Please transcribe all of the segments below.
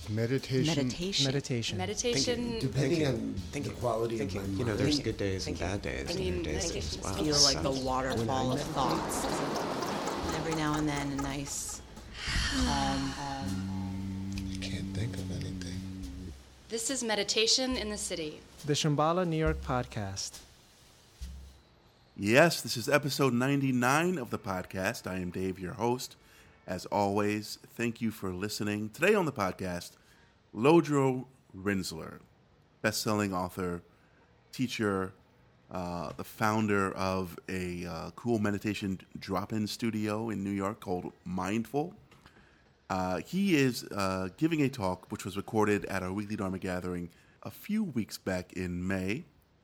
Meditation. Meditation. Depending on the quality of my mind. There's good days and bad days. I mean, days as well. feel like the waterfall of thoughts. Every now and then, a nice calm. Can't think of anything. This is Meditation in the City. The Shambhala New York podcast. Yes, this is episode 99 of the podcast. I am Dave, your host. As always, thank you for listening. Today on the podcast, Lodro Rinzler, best-selling author, teacher, the founder of a cool meditation drop-in studio in New York called Mindful. He is giving a talk which was recorded at our weekly Dharma gathering a few weeks back in May.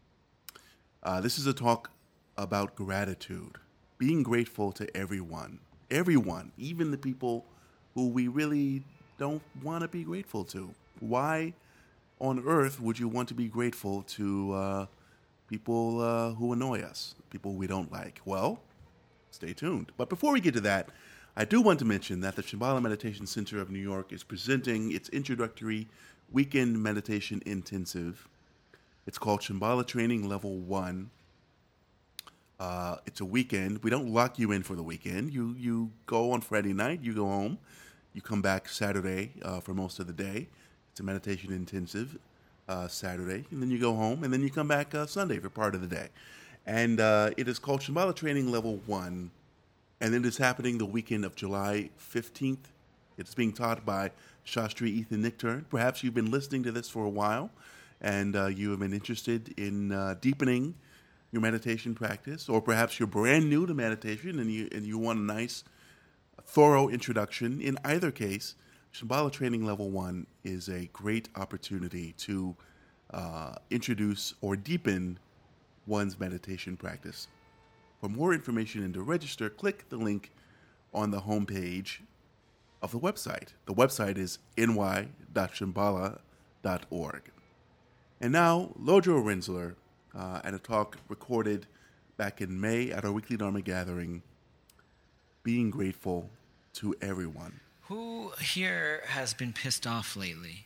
This is a talk about gratitude, being grateful to everyone, even the people who we really don't want to be grateful to. Why on earth would you want to be grateful to people who annoy us, people we don't like? Well, stay tuned. But before we get to that, I do want to mention that the Shambhala Meditation Center of New York is presenting its introductory weekend meditation intensive. It's called Shambhala Training Level 1. It's a weekend. We don't lock you in for the weekend. You go on Friday night, you go home, you come back Saturday for most of the day. It's a meditation intensive Saturday, and then you go home, and then you come back Sunday for part of the day. And it is called Shambhala Training Level 1, and it is happening the weekend of July 15th. It's being taught by Shastri Ethan Nichtern. Perhaps you've been listening to this for a while, and you have been interested in deepening your meditation practice, or perhaps you're brand new to meditation and you want a nice, thorough introduction. In either case, Shambhala Training Level 1 is a great opportunity to introduce or deepen one's meditation practice. For more information and to register, click the link on the homepage of the website. The website is ny.shambhala.org. And now, Lodro Rinzler, at a talk recorded back in May at our weekly Dharma gathering, being grateful to everyone. Who here has been pissed off lately?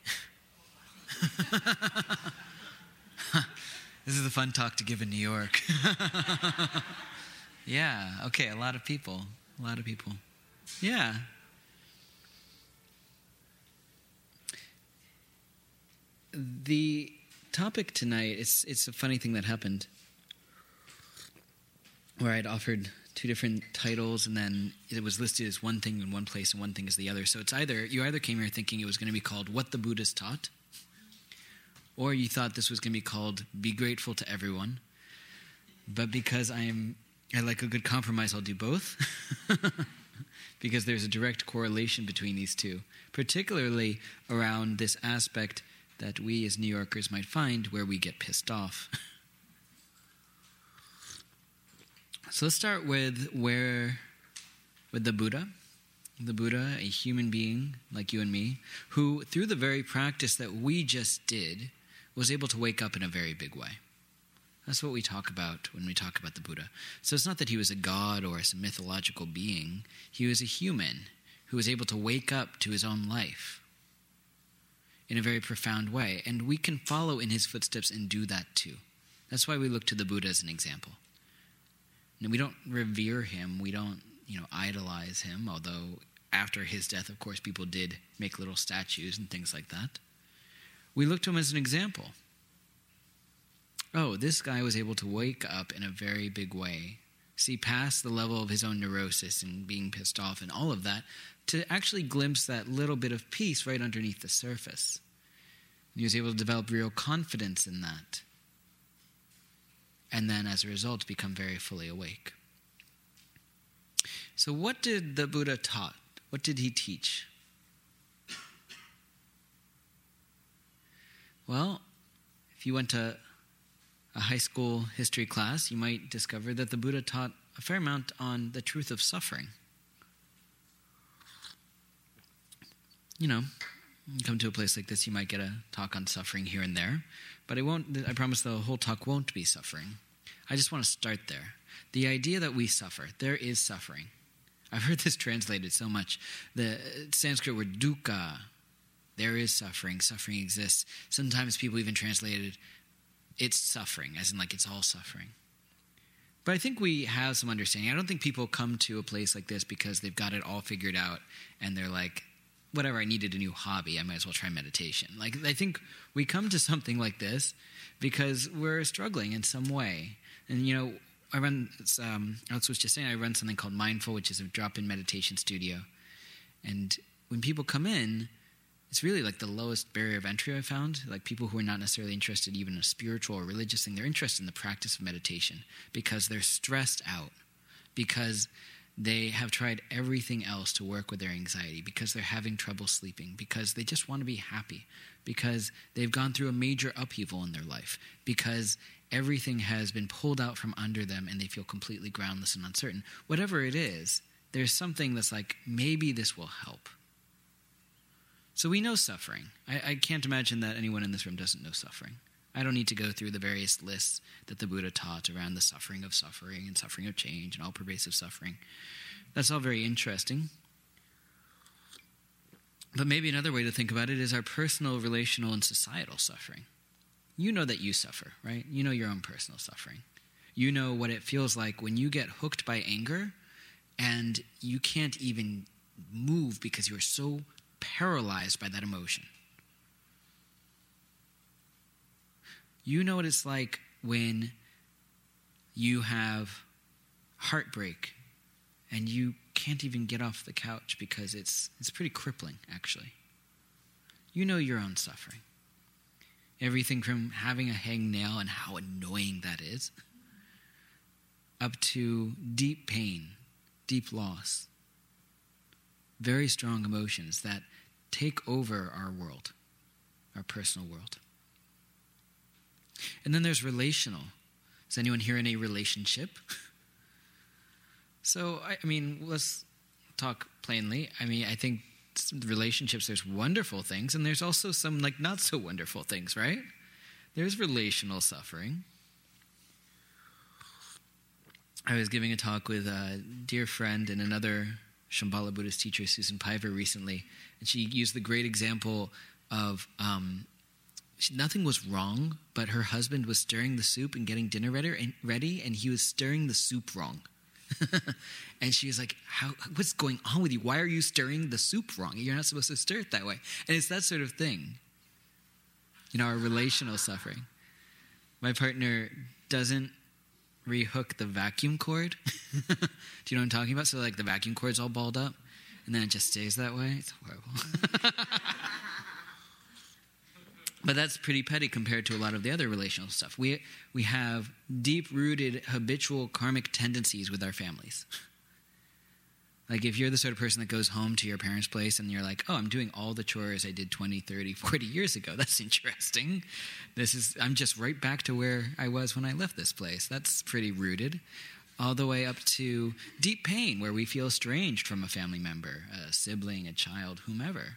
This is a fun talk to give in New York. Yeah, okay, a lot of people. Yeah. The topic tonight, it's a funny thing that happened where I'd offered two different titles and then it was listed as one thing in one place and one thing as the other. So it's you either came here thinking it was going to be called What the Buddha's Taught, or you thought this was going to be called Be Grateful to Everyone. But because I like a good compromise, I'll do both. Because there's a direct correlation between these two, particularly around this aspect that we as New Yorkers might find where we get pissed off. So let's start with the Buddha. The Buddha, a human being like you and me, who through the very practice that we just did, was able to wake up in a very big way. That's what we talk about when we talk about the Buddha. So it's not that he was a god or a mythological being. He was a human who was able to wake up to his own life in a very profound way. And we can follow in his footsteps and do that too. That's why we look to the Buddha as an example. And we don't revere him, we don't, idolize him, although after his death, of course, people did make little statues and things like that. We look to him as an example. Oh, this guy was able to wake up in a very big way, see past the level of his own neurosis and being pissed off and all of that, to actually glimpse that little bit of peace right underneath the surface. He was able to develop real confidence in that. And then, as a result, become very fully awake. So what did the Buddha taught? What did he teach? Well, if you went to a high school history class, you might discover that the Buddha taught a fair amount on the truth of suffering. You come to a place like this, you might get a talk on suffering here and there, but I promise the whole talk won't be suffering. I just want to start there. The idea that we suffer, there is suffering. I've heard this translated so much. The Sanskrit word dukkha, There is suffering. Suffering exists. Sometimes people even translated it's suffering, as in like it's all suffering. But I think we have some understanding. I don't think people come to a place like this because they've got it all figured out and they're like, whatever, I needed a new hobby, I might as well try meditation. Like, I think we come to something like this because we're struggling in some way. And, you know, I was just saying, I run something called Mindful, which is a drop-in meditation studio. And when people come in, it's really like the lowest barrier of entry I found. Like people who are not necessarily interested even in a spiritual or religious thing, they're interested in the practice of meditation because they're stressed out, because they have tried everything else to work with their anxiety, because they're having trouble sleeping, because they just want to be happy, because they've gone through a major upheaval in their life, because everything has been pulled out from under them and they feel completely groundless and uncertain. Whatever it is, there's something that's like, maybe this will help. So we know suffering. I can't imagine that anyone in this room doesn't know suffering. I don't need to go through the various lists that the Buddha taught around the suffering of suffering and suffering of change and all pervasive suffering. That's all very interesting. But maybe another way to think about it is our personal, relational, and societal suffering. You know that you suffer, right? You know your own personal suffering. You know what it feels like when you get hooked by anger and you can't even move because you're so paralyzed by that emotion. You know what it's like when you have heartbreak and you can't even get off the couch because it's pretty crippling, actually. You know your own suffering. Everything from having a hangnail and how annoying that is, up to deep pain, deep loss. Very strong emotions that take over our world, our personal world. And then there's relational. Is anyone here in a relationship? So, I mean, let's talk plainly. I mean, I think relationships, there's wonderful things, and there's also some, like, not so wonderful things, right? There's relational suffering. I was giving a talk with a dear friend and another Shambhala Buddhist teacher, Susan Piver, recently, and she used the great example of nothing was wrong, but her husband was stirring the soup and getting dinner ready, and he was stirring the soup wrong. And she was like, what's going on with you? Why are you stirring the soup wrong? You're not supposed to stir it that way. And it's that sort of thing. You know, our relational suffering. My partner doesn't rehook the vacuum cord. Do you know what I'm talking about? So like the vacuum cord's all balled up and then it just stays that way. It's horrible. But that's pretty petty compared to a lot of the other relational stuff. We have deep-rooted habitual karmic tendencies with our families. Like if you're the sort of person that goes home to your parents' place and you're like, oh, I'm doing all the chores I did 20, 30, 40 years ago. That's interesting. I'm just right back to where I was when I left this place. That's pretty rooted. All the way up to deep pain where we feel estranged from a family member, a sibling, a child, whomever.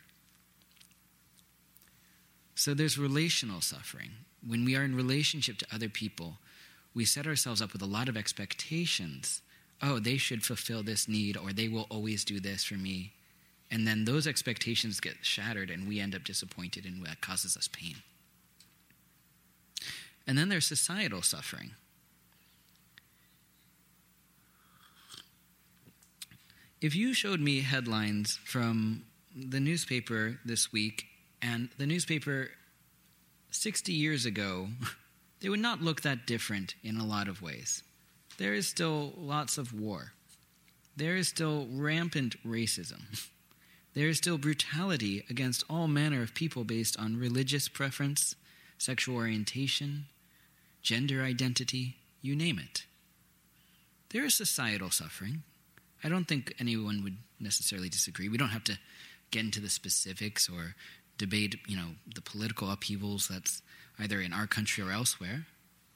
So there's relational suffering. When we are in relationship to other people, we set ourselves up with a lot of expectations. Oh, they should fulfill this need, or they will always do this for me. And then those expectations get shattered and we end up disappointed, and that causes us pain. And then there's societal suffering. If you showed me headlines from the newspaper this week, and the newspaper 60 years ago, they would not look that different in a lot of ways. There is still lots of war. There is still rampant racism. There is still brutality against all manner of people based on religious preference, sexual orientation, gender identity, you name it. There is societal suffering. I don't think anyone would necessarily disagree. We don't have to get into the specifics or debate, the political upheavals that's either in our country or elsewhere.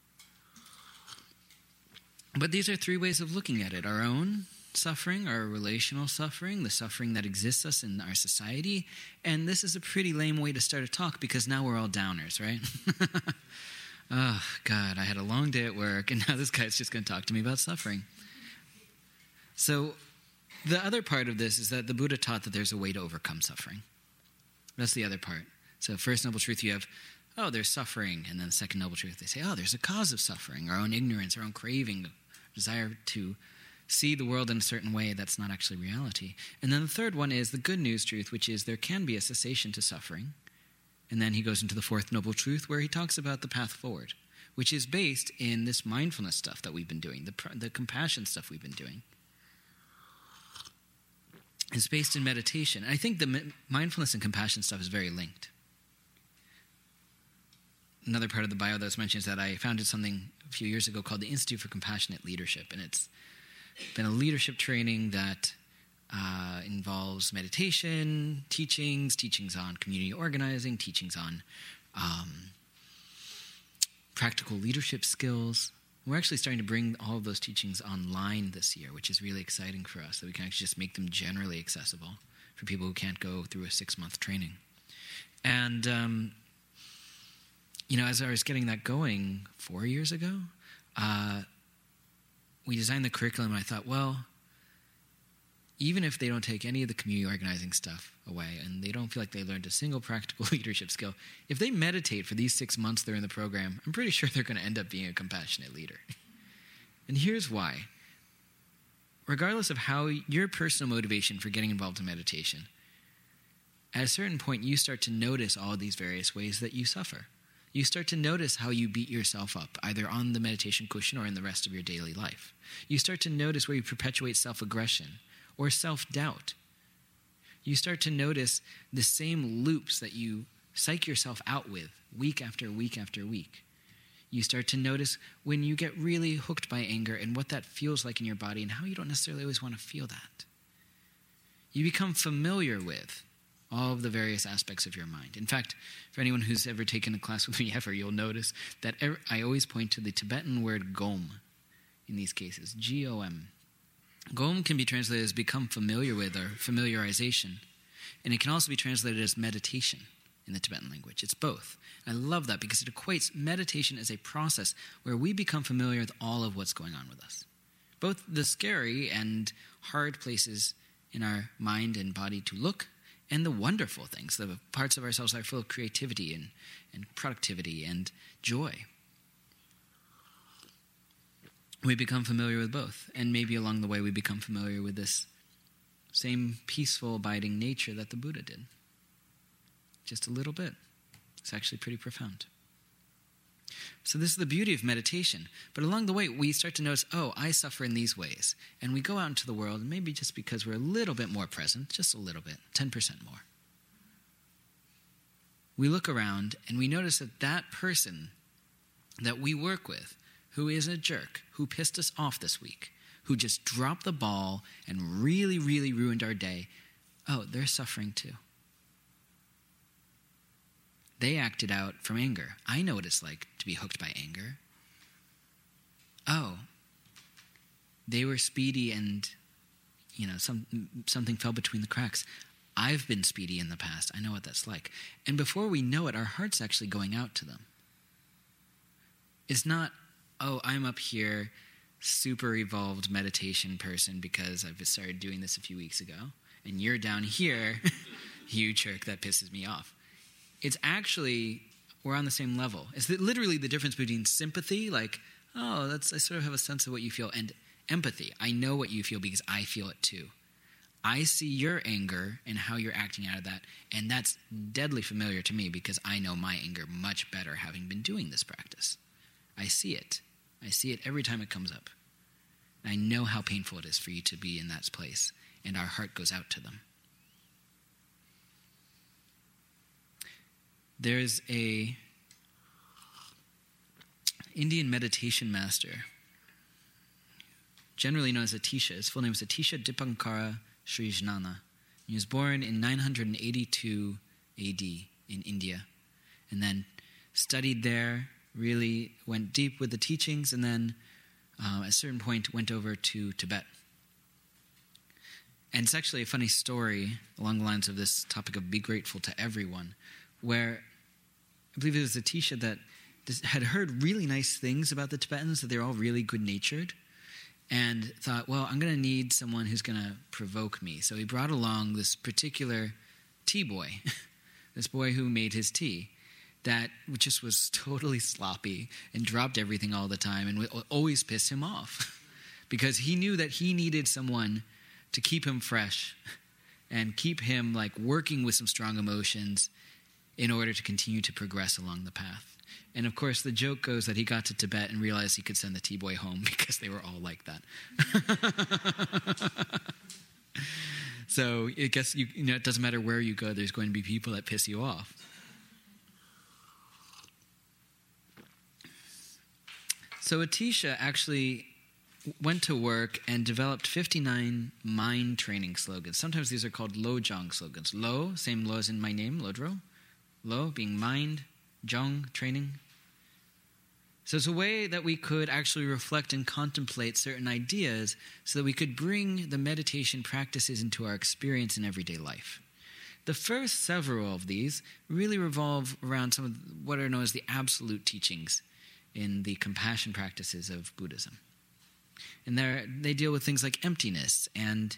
But these are three ways of looking at it. Our own suffering, our relational suffering, the suffering that exists us in our society. And this is a pretty lame way to start a talk because now we're all downers, right? Oh, God, I had a long day at work, and now this guy's just going to talk to me about suffering. So the other part of this is that the Buddha taught that there's a way to overcome suffering. That's the other part. So first noble truth, you have, oh, there's suffering. And then the second noble truth, they say, oh, there's a cause of suffering, our own ignorance, our own craving, desire to see the world in a certain way that's not actually reality. And then the third one is the good news truth, which is there can be a cessation to suffering. And then he goes into the fourth noble truth where he talks about the path forward, which is based in this mindfulness stuff that we've been doing, the compassion stuff we've been doing. It's based in meditation. And I think the mindfulness and compassion stuff is very linked. Another part of the bio that was mentioned is that I founded something a few years ago called the Institute for Compassionate Leadership. And it's been a leadership training that involves meditation, teachings on community organizing, teachings on practical leadership skills. We're actually starting to bring all of those teachings online this year, which is really exciting for us, that we can actually just make them generally accessible for people who can't go through a 6-month training. And, as I was getting that going 4 years ago, we designed the curriculum, and I thought, well, even if they don't take any of the community organizing stuff away and they don't feel like they learned a single practical leadership skill, if they meditate for these 6 months they're in the program, I'm pretty sure they're going to end up being a compassionate leader. And here's why. Regardless of how your personal motivation for getting involved in meditation, at a certain point you start to notice all these various ways that you suffer. You start to notice how you beat yourself up, either on the meditation cushion or in the rest of your daily life. You start to notice where you perpetuate self-aggression or self-doubt. You start to notice the same loops that you psych yourself out with week after week after week. You start to notice when you get really hooked by anger and what that feels like in your body and how you don't necessarily always want to feel that. You become familiar with all of the various aspects of your mind. In fact, for anyone who's ever taken a class with me ever, you'll notice that I always point to the Tibetan word gom in these cases, G-O-M. Gom can be translated as become familiar with or familiarization, and it can also be translated as meditation in the Tibetan language. It's both. And I love that because it equates meditation as a process where we become familiar with all of what's going on with us, both the scary and hard places in our mind and body to look, and the wonderful things, the parts of ourselves that are full of creativity and productivity and joy. We become familiar with both, and maybe along the way we become familiar with this same peaceful, abiding nature that the Buddha did. Just a little bit. It's actually pretty profound. So this is the beauty of meditation. But along the way, we start to notice, oh, I suffer in these ways. And we go out into the world, and maybe just because we're a little bit more present, just a little bit, 10% more, we look around and we notice that that person that we work with, who is a jerk, who pissed us off this week, who just dropped the ball and really, really ruined our day, oh, they're suffering too. They acted out from anger. I know what it's like to be hooked by anger. Oh, they were speedy and, something fell between the cracks. I've been speedy in the past. I know what that's like. And before we know it, our heart's actually going out to them. It's not, oh, I'm up here, super evolved meditation person because I've started doing this a few weeks ago, and you're down here, you jerk, that pisses me off. It's actually, we're on the same level. It's literally the difference between sympathy, like, oh, I sort of have a sense of what you feel, and empathy. I know what you feel because I feel it too. I see your anger and how you're acting out of that, and that's deadly familiar to me because I know my anger much better having been doing this practice. I see it. I see it every time it comes up. I know how painful it is for you to be in that place, and our heart goes out to them. There's a Indian meditation master, generally known as Atisha. His full name is Atisha Dipankara Srijnana. He was born in 982 AD in India, and then studied there, really went deep with the teachings, and then at a certain point went over to Tibet. And it's actually a funny story along the lines of this topic of be grateful to everyone, where I believe it was Atisha that had heard really nice things about the Tibetans, that they're all really good-natured, and thought, well, I'm going to need someone who's going to provoke me. So he brought along this particular tea boy, this boy who made his tea, that just was totally sloppy and dropped everything all the time and would always piss him off because he knew that he needed someone to keep him fresh and keep him like working with some strong emotions in order to continue to progress along the path. And of course, the joke goes that he got to Tibet and realized he could send the tea boy home because they were all like that. So I guess you know it doesn't matter where you go, there's going to be people that piss you off. So Atisha actually went to work and developed 59 mind training slogans. Sometimes these are called Lojong slogans. Lo, same lo as in my name, Lodro. Lo being mind, Jong, training. So it's a way that we could actually reflect and contemplate certain ideas so that we could bring the meditation practices into our experience in everyday life. The first several of these really revolve around some of what are known as the absolute teachings in the compassion practices of Buddhism. And they deal with things like emptiness and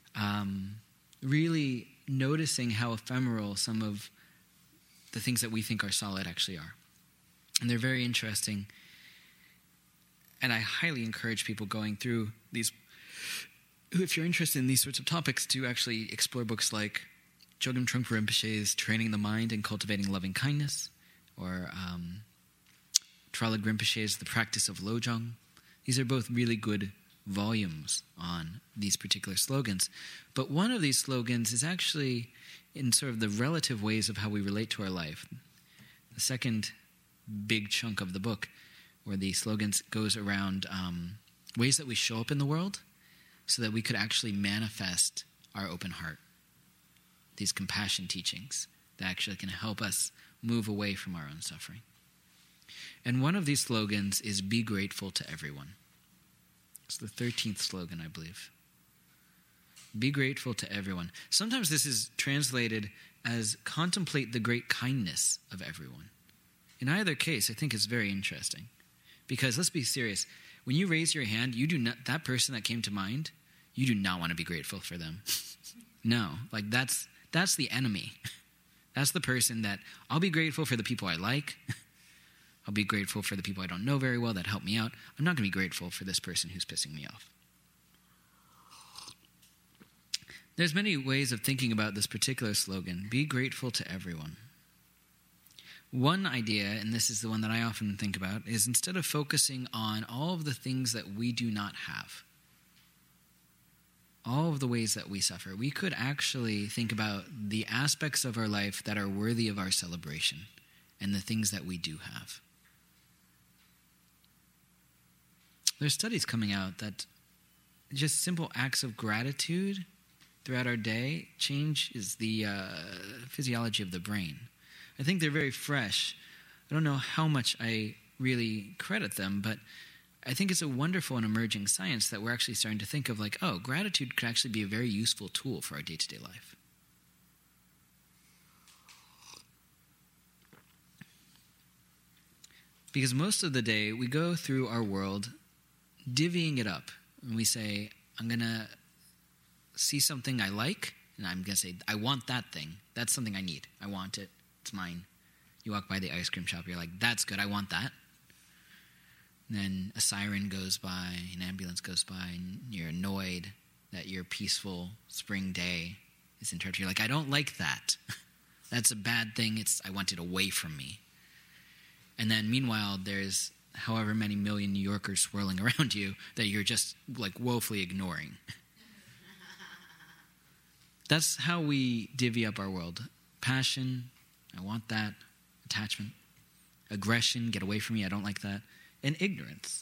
really noticing how ephemeral some of the things that we think are solid actually are. And they're very interesting. And I highly encourage people going through these, if you're interested in these sorts of topics, to actually explore books like Chogyam Trungpa Rinpoche's Training the Mind and Cultivating Loving Kindness, or Tralad Rinpoche's The Practice of Lojong. These are both really good volumes on these particular slogans. But one of these slogans is actually in sort of the relative ways of how we relate to our life. The second big chunk of the book, where the slogans goes around ways that we show up in the world so that we could actually manifest our open heart. These compassion teachings that actually can help us move away from our own suffering. And one of these slogans is be grateful to everyone. It's the 13th slogan, I believe. Be grateful to everyone. Sometimes this is translated as contemplate the great kindness of everyone. In either case, I think it's very interesting. Because let's be serious, when you raise your hand, you do not, that person that came to mind, you do not want to be grateful for them. No, like that's the enemy. That's the person that I'll be grateful for the people I like. I'll be grateful for the people I don't know very well that help me out. I'm not going to be grateful for this person who's pissing me off. There's many ways of thinking about this particular slogan, be grateful to everyone. One idea, and this is the one that I often think about, is instead of focusing on all of the things that we do not have, all of the ways that we suffer, we could actually think about the aspects of our life that are worthy of our celebration and the things that we do have. There's studies coming out that just simple acts of gratitude throughout our day changes the physiology of the brain. I think they're very fresh. I don't know how much I really credit them, but I think it's a wonderful and emerging science that we're actually starting to think of like, oh, gratitude could actually be a very useful tool for our day-to-day life. Because most of the day, we go through our world divvying it up. And we say, I'm going to see something I like, and I'm going to say, I want that thing. That's something I need. I want it. It's mine. You walk by the ice cream shop, you're like, that's good, I want that. And then a siren goes by, an ambulance goes by, and you're annoyed that your peaceful spring day is interrupted. You're like, I don't like that. That's a bad thing. I want it away from me. And then meanwhile, there's however many million New Yorkers swirling around you that you're just like woefully ignoring. That's how we divvy up our world. Passion, I want that. Attachment. Aggression, get away from me, I don't like that. And ignorance.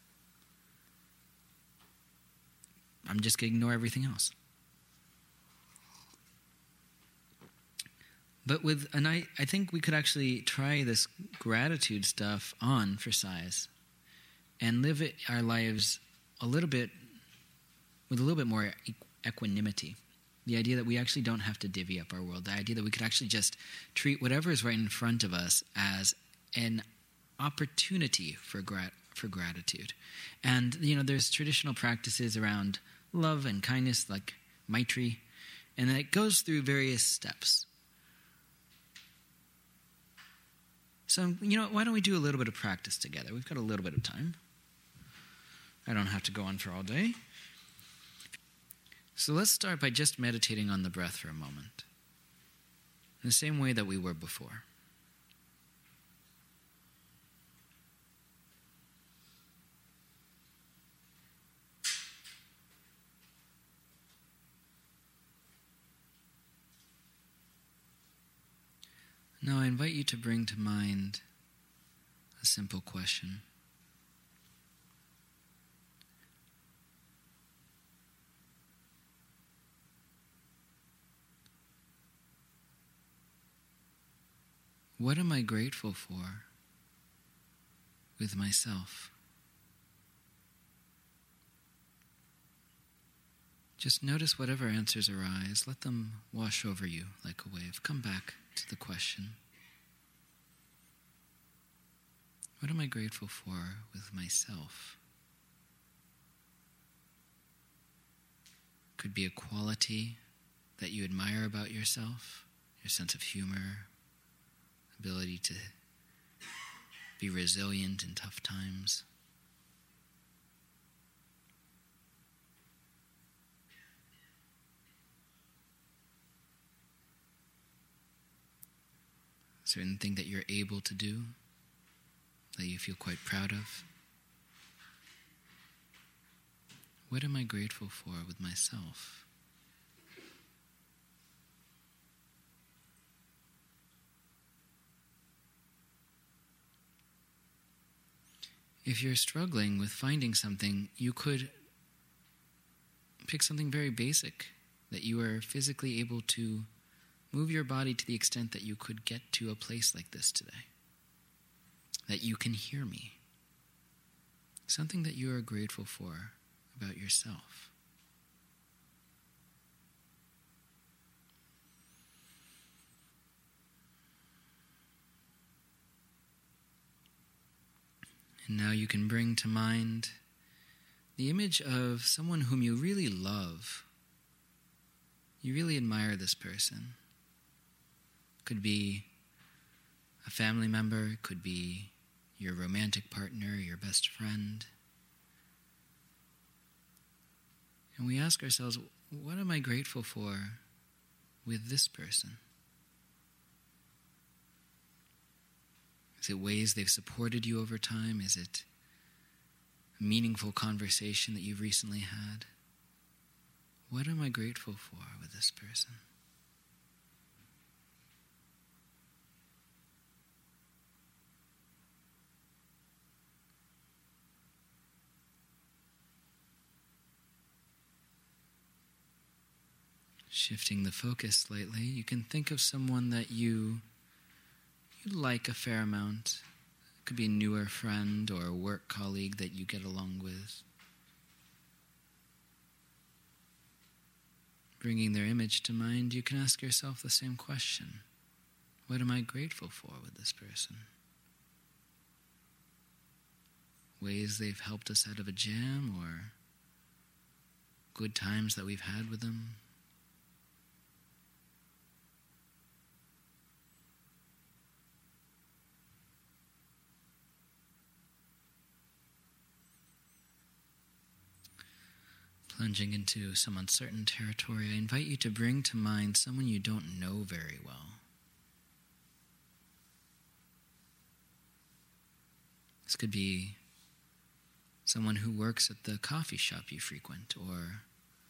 I'm just going to ignore everything else. But I think we could actually try this gratitude stuff on for size and live our lives with a little bit more equanimity. The idea that we actually don't have to divvy up our world. The idea that we could actually just treat whatever is right in front of us as an opportunity for gratitude. And, there's traditional practices around love and kindness, like Maitri, and it goes through various steps. So, why don't we do a little bit of practice together? We've got a little bit of time. I don't have to go on for all day. So let's start by just meditating on the breath for a moment, in the same way that we were before. Now I invite you to bring to mind a simple question. What am I grateful for with myself? Just notice whatever answers arise. Let them wash over you like a wave. Come back to the question. What am I grateful for with myself? Could be a quality that you admire about yourself, your sense of humor, ability to be resilient in tough times. Certain thing that you're able to do, that you feel quite proud of. What am I grateful for with myself? If you're struggling with finding something, you could pick something very basic that you are physically able to move your body to the extent that you could get to a place like this today. That you can hear me. Something that you are grateful for about yourself. And now you can bring to mind the image of someone whom you really love. You really admire this person. Could be a family member, could be your romantic partner, your best friend. And we ask ourselves, what am I grateful for with this person? Is it ways they've supported you over time? Is it a meaningful conversation that you've recently had? What am I grateful for with this person? Shifting the focus slightly, you can think of someone that you like a fair amount. It could be a newer friend or a work colleague that you get along with. Bringing their image to mind, you can ask yourself the same question. What am I grateful for with this person? Ways they've helped us out of a jam, or good times that we've had with them. Plunging into some uncertain territory, I invite you to bring to mind someone you don't know very well. This could be someone who works at the coffee shop you frequent, or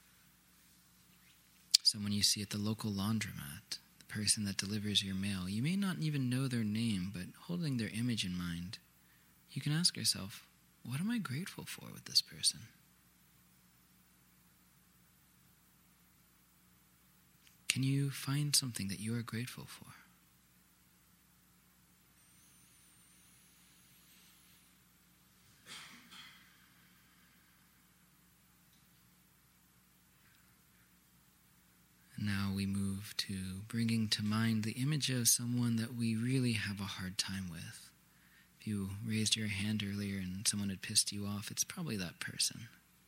someone you see at the local laundromat, the person that delivers your mail. You may not even know their name, but holding their image in mind, you can ask yourself, what am I grateful for with this person? Can you find something that you are grateful for? Now we move to bringing to mind the image of someone that we really have a hard time with. If you raised your hand earlier and someone had pissed you off, it's probably that person.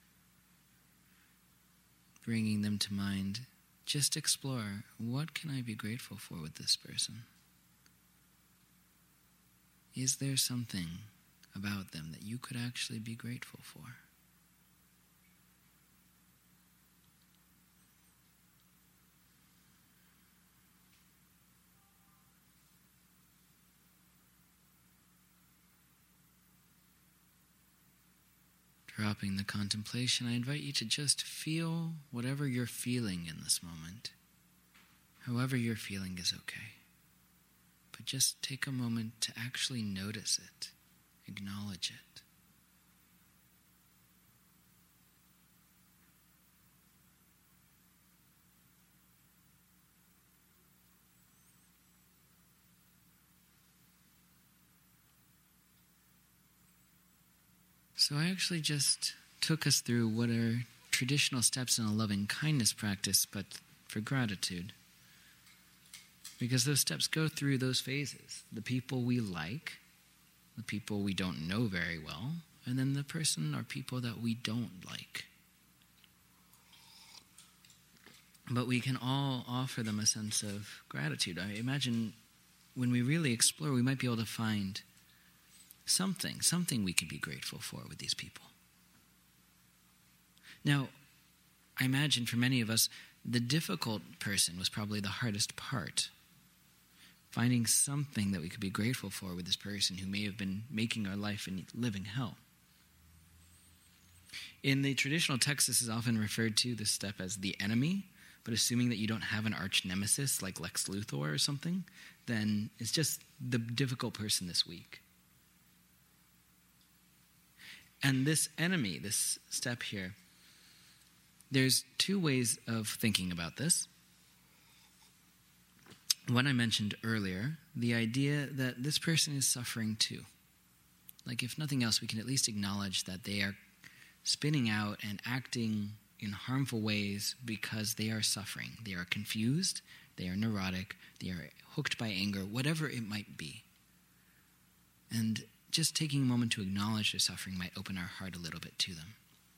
Bringing them to mind, just explore, what can I be grateful for with this person? is there something about them that you could actually be grateful for? Dropping the contemplation, I invite you to just feel whatever you're feeling in this moment. However you're feeling is okay. But just take a moment to actually notice it, acknowledge it. So I actually just took us through what are traditional steps in a loving kindness practice, but for gratitude. Because those steps go through those phases. The people we like, the people we don't know very well, and then the person or people that we don't like. But we can all offer them a sense of gratitude. I imagine when we really explore, we might be able to find something we can be grateful for with these people. Now, I imagine for many of us, the difficult person was probably the hardest part. Finding something that we could be grateful for with this person who may have been making our life a living hell. In the traditional text, this is often referred to, this step, as the enemy, but assuming that you don't have an arch nemesis like Lex Luthor or something, then it's just the difficult person this week. And this enemy, this step here, there's two ways of thinking about this. One I mentioned earlier, the idea that this person is suffering too. Like if nothing else, we can at least acknowledge that they are spinning out and acting in harmful ways because they are suffering. They are confused, they are neurotic, they are hooked by anger, whatever it might be. And just taking a moment to acknowledge their suffering might open our heart a little bit to them.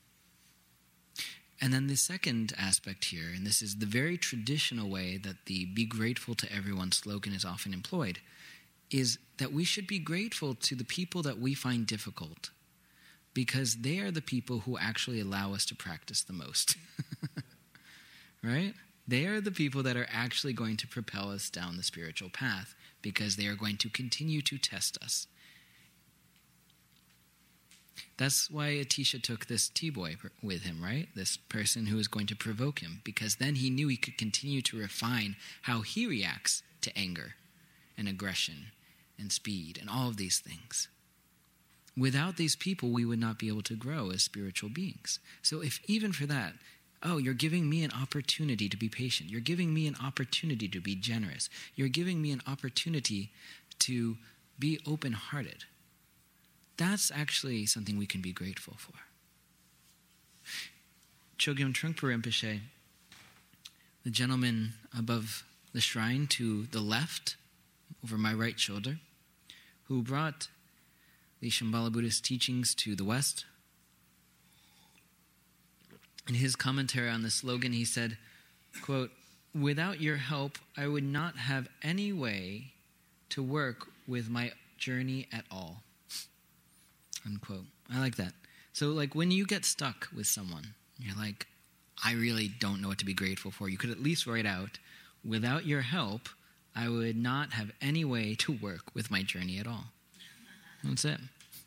And then the second aspect here, and this is the very traditional way that the Be Grateful to Everyone slogan is often employed, is that we should be grateful to the people that we find difficult because they are the people who actually allow us to practice the most. Right? They are the people that are actually going to propel us down the spiritual path because they are going to continue to test us. That's why Atisha took this T-boy with him, right? This person who was going to provoke him, because then he knew he could continue to refine how he reacts to anger and aggression and speed and all of these things. Without these people, we would not be able to grow as spiritual beings. So if even for that, oh, you're giving me an opportunity to be patient. You're giving me an opportunity to be generous. You're giving me an opportunity to be open-hearted. That's actually something we can be grateful for. Chogyam Trungpa Rinpoche, the gentleman above the shrine to the left, over my right shoulder, who brought the Shambhala Buddhist teachings to the West. In his commentary on the slogan, he said, quote, "Without your help, I would not have any way to work with my journey at all." Unquote. I like that. So like when you get stuck with someone, you're like, I really don't know what to be grateful for. You could at least write out, without your help, I would not have any way to work with my journey at all. That's it.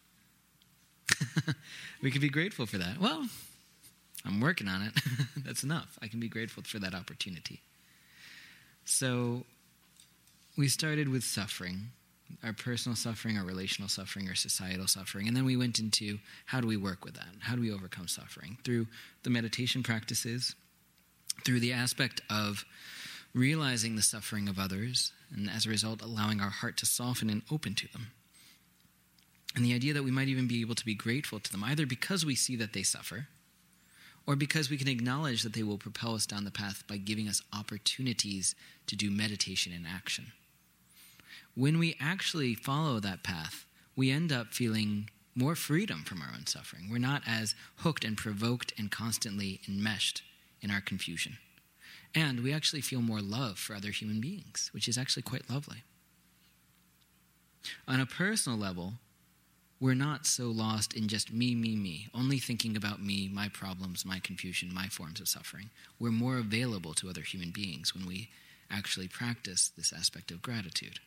We could be grateful for that. Well, I'm working on it. That's enough. I can be grateful for that opportunity. So we started with suffering. Our personal suffering, our relational suffering, our societal suffering. And then we went into how do we work with that? How do we overcome suffering? Through the meditation practices, through the aspect of realizing the suffering of others, and as a result, allowing our heart to soften and open to them. And the idea that we might even be able to be grateful to them, either because we see that they suffer, or because we can acknowledge that they will propel us down the path by giving us opportunities to do meditation in action. When we actually follow that path, we end up feeling more freedom from our own suffering. We're not as hooked and provoked and constantly enmeshed in our confusion. And we actually feel more love for other human beings, which is actually quite lovely. On a personal level, we're not so lost in just me, only thinking about me, my problems, my confusion, my forms of suffering. We're more available to other human beings when we actually practice this aspect of gratitude.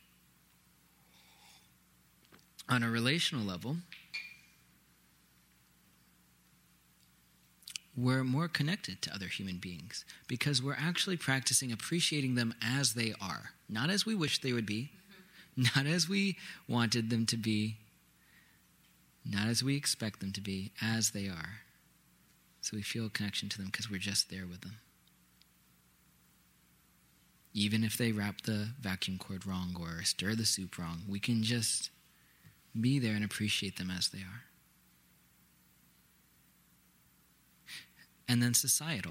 On a relational level, we're more connected to other human beings because we're actually practicing appreciating them as they are, not as we wish they would be, not as we wanted them to be, not as we expect them to be, as they are. So we feel a connection to them because we're just there with them. Even if they wrap the vacuum cord wrong or stir the soup wrong, we can just be there and appreciate them as they are. And then societal.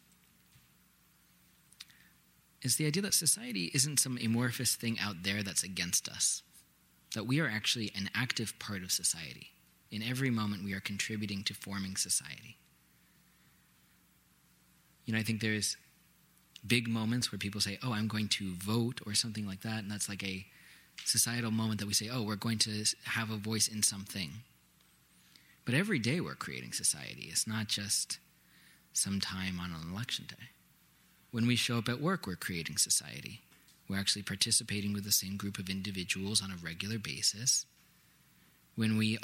It's the idea that society isn't some amorphous thing out there that's against us. That we are actually an active part of society. In every moment we are contributing to forming society. I think there's big moments where people say, I'm going to vote or something like that. And that's like a societal moment that we say, we're going to have a voice in something. But every day we're creating society. It's not just sometime on an election day. When we show up at work, we're creating society. We're actually participating with the same group of individuals on a regular basis. When we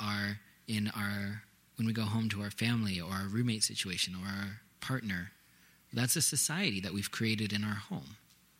go home to our family or our roommate situation or our partner, that's a society that we've created in our home.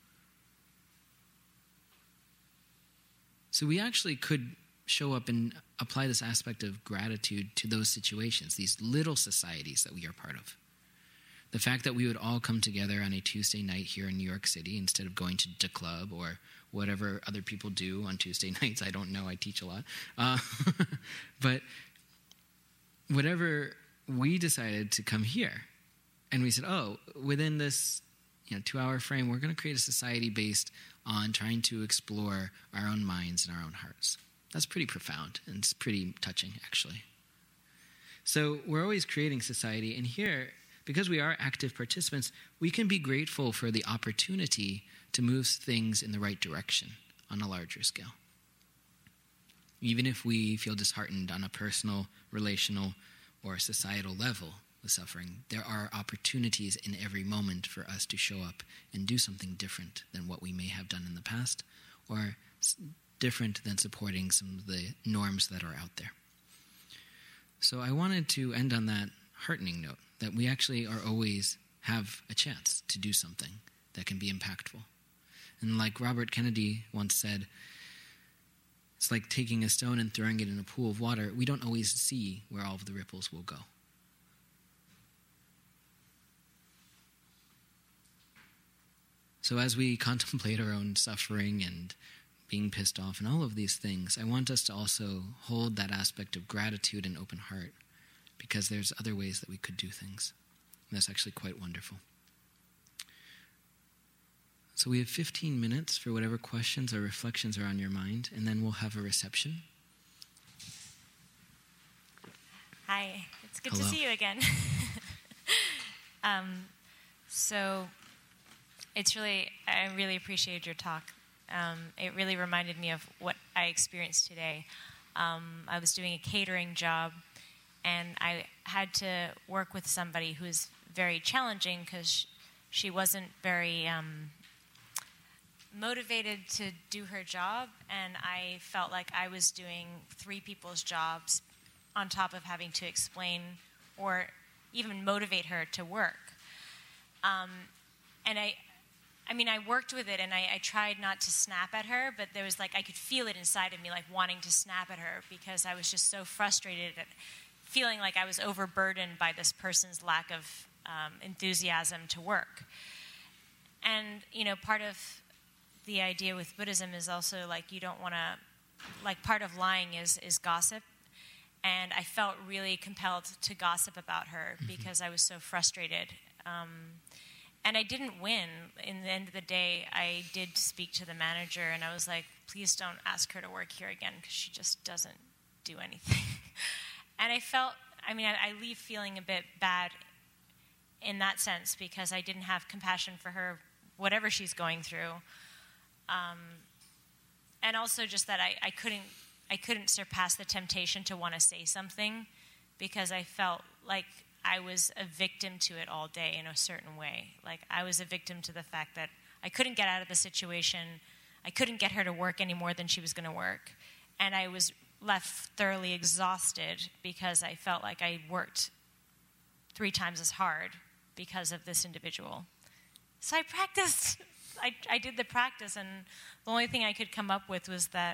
So we actually could show up and apply this aspect of gratitude to those situations, these little societies that we are part of. The fact that we would all come together on a Tuesday night here in New York City instead of going to the club or whatever other people do on Tuesday nights. I don't know. I teach a lot. But whatever, we decided to come here. And we said, within this 2-hour frame, we're going to create a society based on trying to explore our own minds and our own hearts. That's pretty profound, and it's pretty touching, actually. So we're always creating society, and here, because we are active participants, we can be grateful for the opportunity to move things in the right direction on a larger scale. Even if we feel disheartened on a personal, relational, or societal level with suffering, there are opportunities in every moment for us to show up and do something different than what we may have done in the past, or different than supporting some of the norms that are out there. So I wanted to end on that heartening note, that we actually are always have a chance to do something that can be impactful. And like Robert Kennedy once said, it's like taking a stone and throwing it in a pool of water. We don't always see where all of the ripples will go. So as we contemplate our own suffering and being pissed off and all of these things, I want us to also hold that aspect of gratitude and open heart, because there's other ways that we could do things. And that's actually quite wonderful. So we have 15 minutes for whatever questions or reflections are on your mind, and then we'll have a reception. Hi, it's good Hello. to see you again. So I really appreciated your talk. It really reminded me of what I experienced today. I was doing a catering job, and I had to work with somebody who was very challenging because she wasn't very motivated to do her job, and I felt like I was doing 3 people's jobs on top of having to explain or even motivate her to work. And I worked with it, and I tried not to snap at her, but there was I could feel it inside of me, wanting to snap at her, because I was just so frustrated at feeling like I was overburdened by this person's lack of enthusiasm to work. And, part of the idea with Buddhism is also, you don't want to, part of lying is gossip. And I felt really compelled to gossip about her because I was so frustrated. And I didn't win. In the end of the day, I did speak to the manager, and I was like, please don't ask her to work here again, because she just doesn't do anything. And I felt, I leave feeling a bit bad in that sense, because I didn't have compassion for her, whatever she's going through. And also just that I I couldn't surpass the temptation to want to say something because I felt like I was a victim to it all day in a certain way. Like I was a victim to the fact that I couldn't get out of the situation. I couldn't get her to work any more than she was going to work. And I was left thoroughly exhausted because I felt like I worked 3 times as hard because of this individual. So I practiced. I did the practice, and the only thing I could come up with was that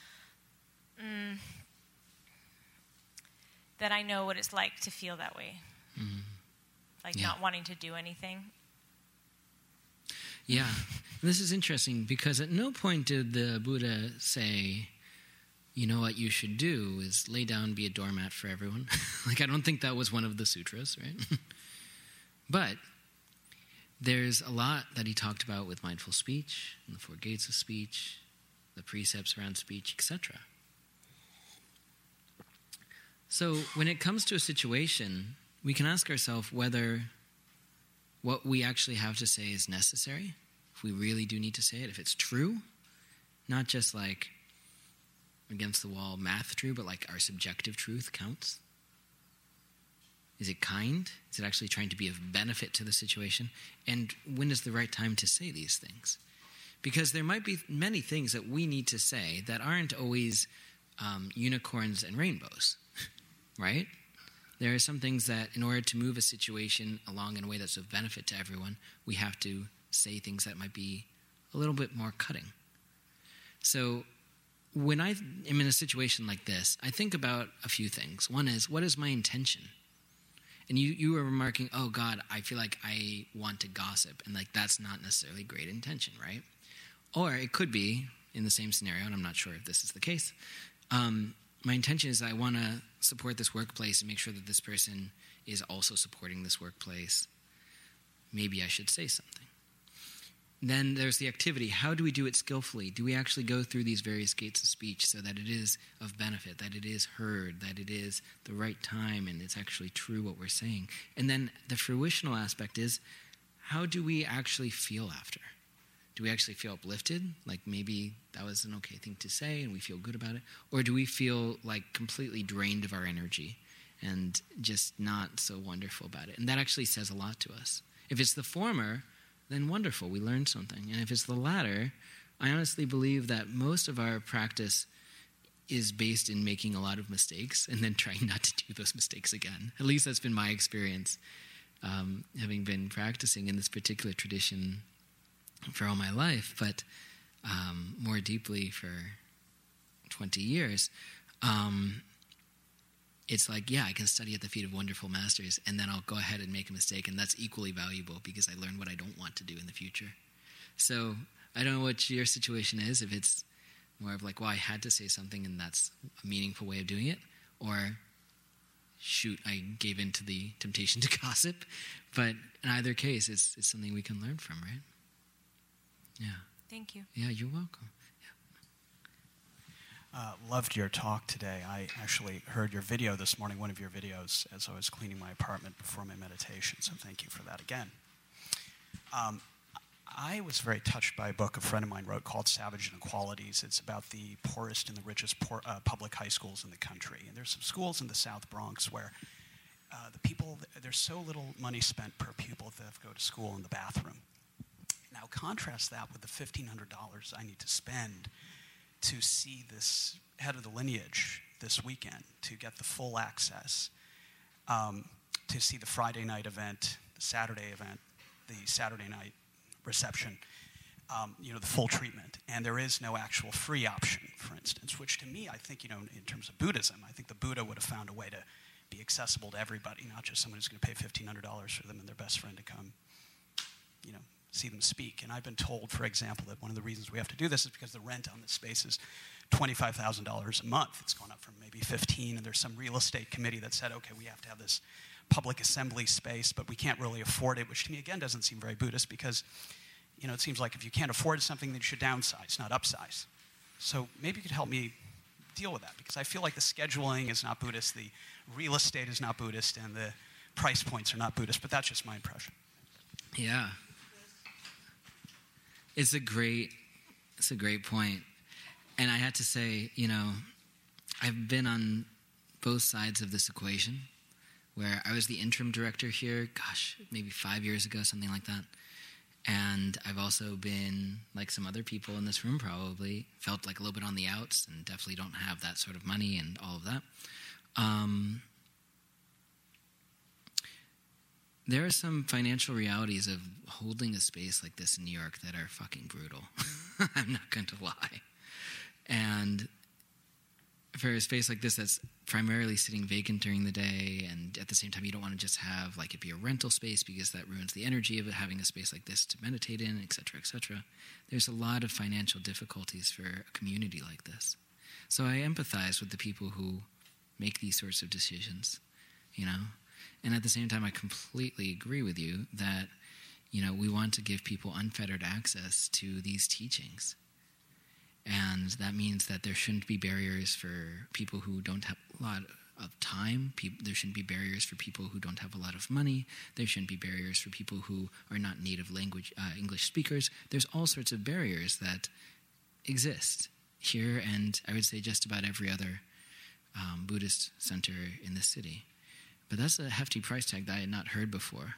that I know what it's like to feel that way. Mm-hmm. Like not wanting to do anything. Yeah. This is interesting because at no point did the Buddha say, you know what you should do is lay down, be a doormat for everyone. Like, I don't think that was one of the sutras, right? But there's a lot that he talked about with mindful speech, and the 4 gates of speech, the precepts around speech, etc. So when it comes to a situation, we can ask ourselves whether what we actually have to say is necessary, if we really do need to say it, if it's true, not just like against the wall math true, but like our subjective truth counts. Is it kind? Is it actually trying to be of benefit to the situation? And when is the right time to say these things? Because there might be many things that we need to say that aren't always unicorns and rainbows, right? There are some things that in order to move a situation along in a way that's of benefit to everyone, we have to say things that might be a little bit more cutting. So when I am in a situation like this, I think about a few things. One is, what is my intention? And you were remarking, oh God, I feel like I want to gossip. And like that's not necessarily great intention, right? Or it could be, in the same scenario, and I'm not sure if this is the case, my intention is I want to support this workplace and make sure that this person is also supporting this workplace. Maybe I should say something. Then there's the activity. How do we do it skillfully? Do we actually go through these various gates of speech so that it is of benefit, that it is heard, that it is the right time, and it's actually true what we're saying? And then the fruitional aspect is, how do we actually feel after? Do we actually feel uplifted? Like maybe that was an okay thing to say and we feel good about it? Or do we feel like completely drained of our energy and just not so wonderful about it? And that actually says a lot to us. If it's the former, then wonderful, we learned something. And if it's the latter, I honestly believe that most of our practice is based in making a lot of mistakes and then trying not to do those mistakes again. At least that's been my experience, having been practicing in this particular tradition for all my life, but more deeply for 20 years. It's like, yeah, I can study at the feet of wonderful masters, and then I'll go ahead and make a mistake, and that's equally valuable because I learned what I don't want to do in the future. So I don't know what your situation is, if it's more of like, well, I had to say something and that's a meaningful way of doing it, or shoot, I gave in to the temptation to gossip. But in either case, it's something we can learn from, right? Yeah. Thank you. Yeah, you're welcome. Loved your talk today. I actually heard your video this morning, one of your videos, as I was cleaning my apartment before my meditation, so thank you for that again. I was very touched by a book a friend of mine wrote called Savage Inequalities. It's about the poorest and the richest public high schools in the country. And there's some schools in the South Bronx where the people, there's so little money spent per pupil that they have to go to school in the bathroom. Now contrast that with the $1,500 I need to spend to see this head of the lineage this weekend, to get the full access, to see the Friday night event, the Saturday event, the Saturday night reception, the full treatment. And there is no actual free option, for instance, which to me, I think, in terms of Buddhism, I think the Buddha would have found a way to be accessible to everybody, not just someone who's going to pay $1,500 for them and their best friend to come, see them speak. And I've been told, for example, that one of the reasons we have to do this is because the rent on this space is $25,000 a month. It's gone up from maybe $15,000, and there's some real estate committee that said, okay, we have to have this public assembly space, but we can't really afford it, which to me, again, doesn't seem very Buddhist because, it seems like if you can't afford something, then you should downsize, not upsize. So maybe you could help me deal with that, because I feel like the scheduling is not Buddhist, the real estate is not Buddhist, and the price points are not Buddhist, but that's just my impression. Yeah. It's a great point. And I had to say, I've been on both sides of this equation, where I was the interim director here, maybe 5 years ago, something like that. And I've also been, like some other people in this room probably, felt like a little bit on the outs and definitely don't have that sort of money and all of that. There are some financial realities of holding a space like this in New York that are fucking brutal. I'm not going to lie. And for a space like this that's primarily sitting vacant during the day, and at the same time you don't want to just have like it be a rental space because that ruins the energy of it, having a space like this to meditate in, etc., etc. There's a lot of financial difficulties for a community like this. So I empathize with the people who make these sorts of decisions, you know? And at the same time, I completely agree with you that, you know, we want to give people unfettered access to these teachings. And that means that there shouldn't be barriers for people who don't have a lot of time. There shouldn't be barriers for people who don't have a lot of money. There shouldn't be barriers for people who are not native language English speakers. There's all sorts of barriers that exist here, and I would say just about every other Buddhist center in the city. But that's a hefty price tag that I had not heard before.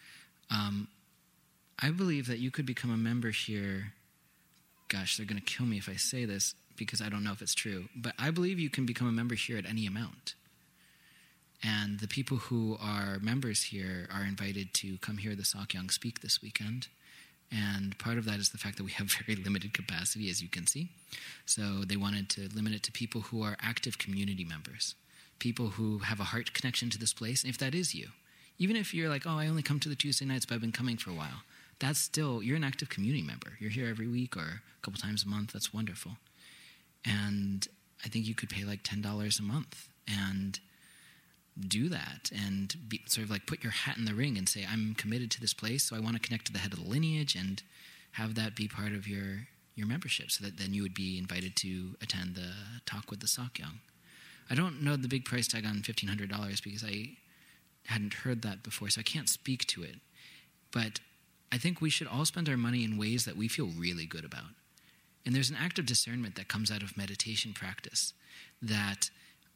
I believe that you could become a member here. Gosh, they're going to kill me if I say this because I don't know if it's true. But I believe you can become a member here at any amount. And the people who are members here are invited to come hear the Sakyong speak this weekend. And part of that is the fact that we have very limited capacity, as you can see. So they wanted to limit it to people who are active community members, people who have a heart connection to this place. And if that is you, even if you're like, oh, I only come to the Tuesday nights, but I've been coming for a while, that's still, you're an active community member. You're here every week or a couple times a month. That's wonderful. And I think you could pay like $10 a month and do that and sort of like put your hat in the ring and say, I'm committed to this place, so I want to connect to the head of the lineage and have that be part of your membership, so that then you would be invited to attend the talk with the Sakyong. I don't know the big price tag on $1,500 because I hadn't heard that before, so I can't speak to it. But I think we should all spend our money in ways that we feel really good about. And there's an act of discernment that comes out of meditation practice that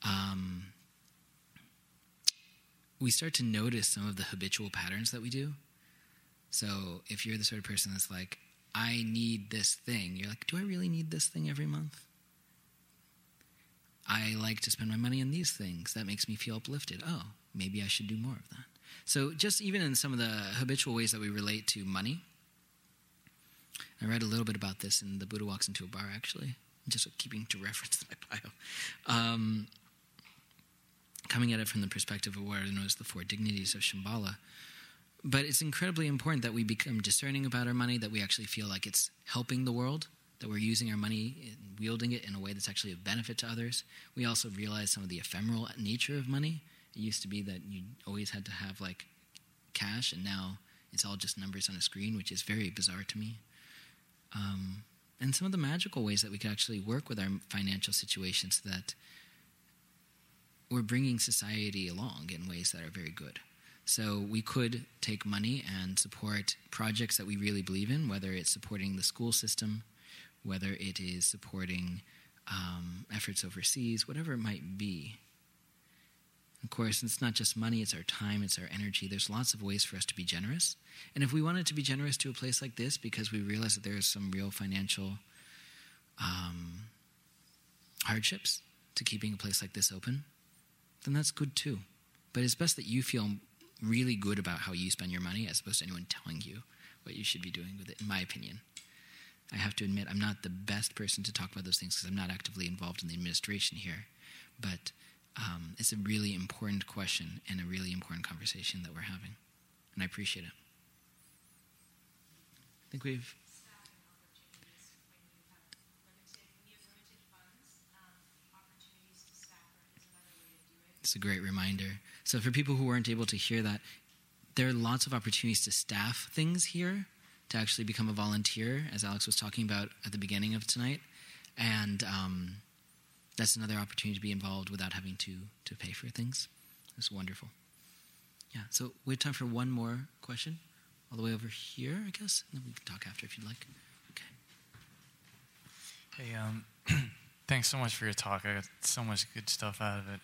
we start to notice some of the habitual patterns that we do. So if you're the sort of person that's like, I need this thing, you're like, do I really need this thing every month? I like to spend my money on these things. That makes me feel uplifted. Oh, maybe I should do more of that. So just even in some of the habitual ways that we relate to money, I read a little bit about this in The Buddha Walks into a Bar, actually, just keeping to reference my bio. Coming at it from the perspective of what I know as the four dignities of Shambhala. But it's incredibly important that we become discerning about our money, that we actually feel like it's helping the world, that we're using our money and wielding it in a way that's actually of benefit to others. We also realize some of the ephemeral nature of money. It used to be that you always had to have like cash, and now it's all just numbers on a screen, which is very bizarre to me. And some of the magical ways that we can actually work with our financial situation so that we're bringing society along in ways that are very good. So we could take money and support projects that we really believe in, whether it's supporting the school system, whether it is supporting efforts overseas, whatever it might be. Of course, it's not just money, it's our time, it's our energy. There's lots of ways for us to be generous. And if we wanted to be generous to a place like this because we realize that there is some real financial hardships to keeping a place like this open, then that's good too. But it's best that you feel really good about how you spend your money as opposed to anyone telling you what you should be doing with it, in my opinion. I have to admit, I'm not the best person to talk about those things because I'm not actively involved in the administration here. But it's a really important question and a really important conversation that we're having. And I appreciate it. I think we've... It's a great reminder. So for people who weren't able to hear that, there are lots of opportunities to staff things here, to actually become a volunteer, as Alex was talking about at the beginning of tonight. And that's another opportunity to be involved without having to pay for things. It's wonderful. Yeah, so we have time for one more question. All the way over here, I guess. And then we can talk after if you'd like. Okay. Hey, Thanks so much for your talk. I got so much good stuff out of it.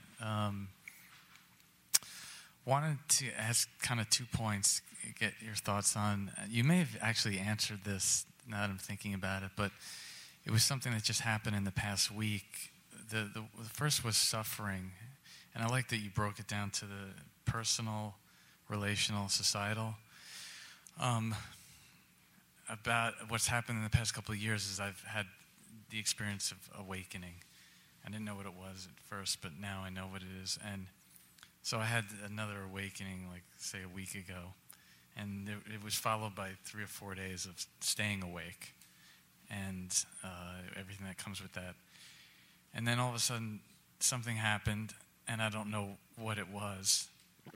Wanted to ask kind of 2 points, get your thoughts on. You may have actually answered this now that I'm thinking about it, but it was something that just happened in the past week. The first was suffering, and I like that you broke it down to the personal, relational, societal. About what's happened in the past couple of years is I've had the experience of awakening. I didn't know what it was at first, but now I know what it is. And so I had another awakening, like, say, a week ago. And it was followed by 3 or 4 days of staying awake and everything that comes with that. And then all of a sudden, something happened, and I don't know what it was.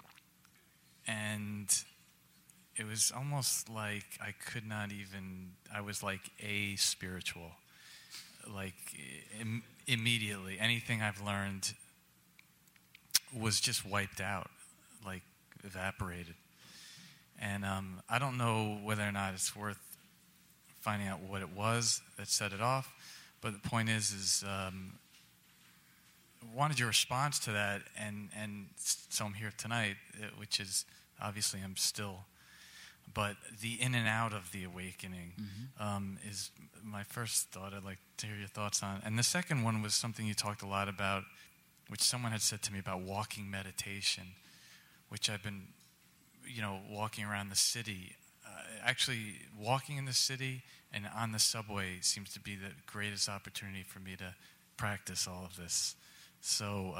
And it was almost like I could not even, I was like spiritual. Like immediately, anything I've learned was just wiped out, like evaporated. And I don't know whether or not it's worth finding out what it was that set it off, but the point is wanted your response to that, and so I'm here tonight, which is obviously I'm still, but the in and out of the awakening is my first thought. I'd like to hear your thoughts on. And the second one was something you talked a lot about, which someone had said to me about walking meditation, which I've been, walking around the city. Actually, walking in the city and on the subway seems to be the greatest opportunity for me to practice all of this. So,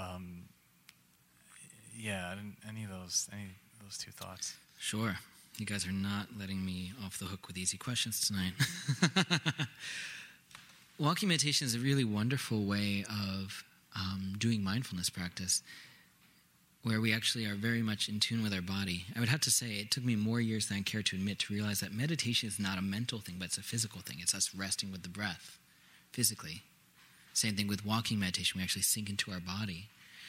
any of those 2 thoughts? Sure. You guys are not letting me off the hook with easy questions tonight. Walking meditation is a really wonderful way of doing mindfulness practice, where we actually are very much in tune with our body. I would have to say it took me more years than I care to admit to realize that meditation is not a mental thing, but it's a physical thing. It's us resting with the breath physically. Same thing with walking meditation. We actually sink into our body.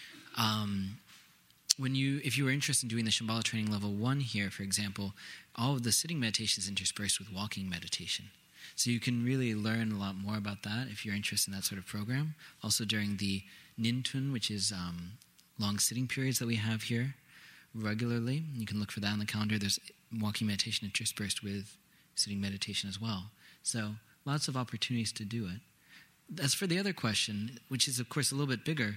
If you were interested in doing the Shambhala training level 1 here, for example, all of the sitting meditation is interspersed with walking meditation. So you can really learn a lot more about that if you're interested in that sort of program. Also during the Nintun, which is long sitting periods that we have here regularly, you can look for that on the calendar. There's walking meditation interspersed with sitting meditation as well. So lots of opportunities to do it. As for the other question, which is of course a little bit bigger,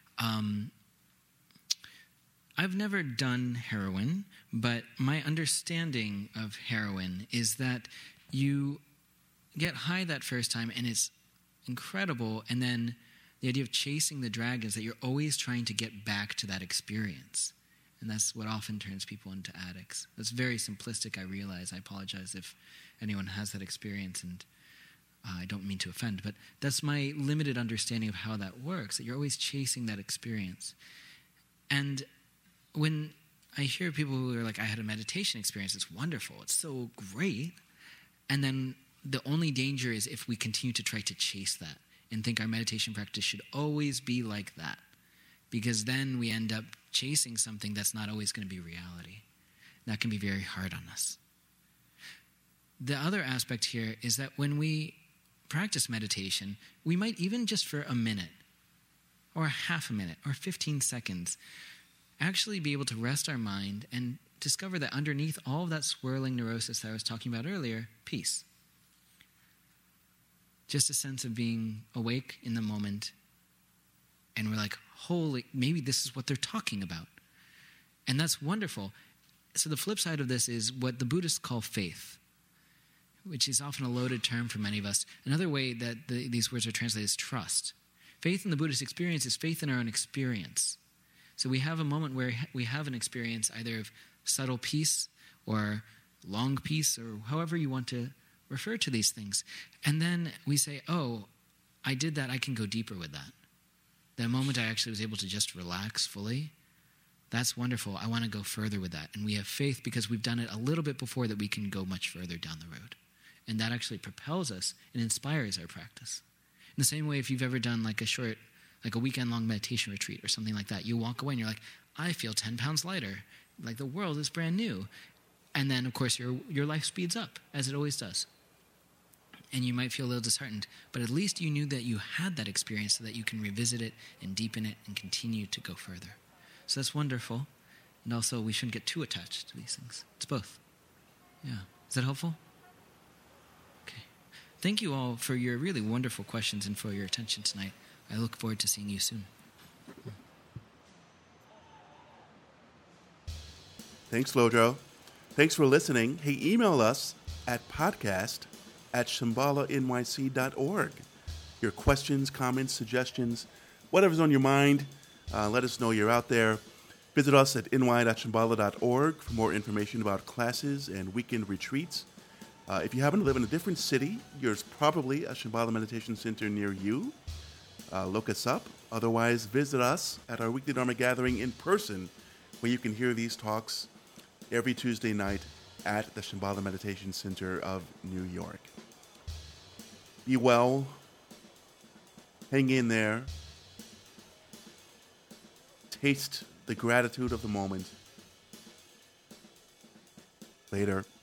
I've never done heroin, but my understanding of heroin is that you get high that first time and it's incredible, and then the idea of chasing the dragon is that you're always trying to get back to that experience. And that's what often turns people into addicts. That's very simplistic, I realize. I apologize if anyone has that experience, and I don't mean to offend, but that's my limited understanding of how that works, that you're always chasing that experience. And when I hear people who are like, I had a meditation experience, it's wonderful, it's so great, and then the only danger is if we continue to try to chase that and think our meditation practice should always be like that, because then we end up chasing something that's not always going to be reality. That can be very hard on us. The other aspect here is that when we practice meditation, we might even just for a minute or half a minute or 15 seconds actually be able to rest our mind and discover that underneath all of that swirling neurosis that I was talking about earlier, peace. Just a sense of being awake in the moment, and we're like, holy, maybe this is what they're talking about. And that's wonderful. So the flip side of this is what the Buddhists call faith, which is often a loaded term for many of us. Another way that these words are translated is trust. Faith in the Buddhist experience is faith in our own experience. So we have a moment where we have an experience either of subtle peace or long peace, or however you want to refer to these things. And then we say, oh, I did that, I can go deeper with that. That moment I actually was able to just relax fully, that's wonderful. I want to go further with that. And we have faith because we've done it a little bit before that we can go much further down the road. And that actually propels us and inspires our practice. In the same way, if you've ever done like a weekend-long meditation retreat or something like that, you walk away and you're like, I feel 10 pounds lighter. Like the world is brand new. And then, of course, your life speeds up, as it always does. and you might feel a little disheartened, but at least you knew that you had that experience so that you can revisit it and deepen it and continue to go further. So that's wonderful. And also, we shouldn't get too attached to these things. It's both. Yeah. Is that helpful? Okay. Thank you all for your really wonderful questions and for your attention tonight. I look forward to seeing you soon. Thanks, Lodro. Thanks for listening. Hey, email us at podcast@shambhalaNYC.org. Your questions, comments, suggestions, whatever's on your mind, let us know you're out there. Visit us at ny.shambhala.org for more information about classes and weekend retreats. If you happen to live in a different city, there's probably a Shambhala Meditation Center near you. Look us up. Otherwise, visit us at our weekly Dharma gathering in person, where you can hear these talks every Tuesday night at the Shambhala Meditation Center of New York. Be well. Hang in there. Taste the gratitude of the moment. Later.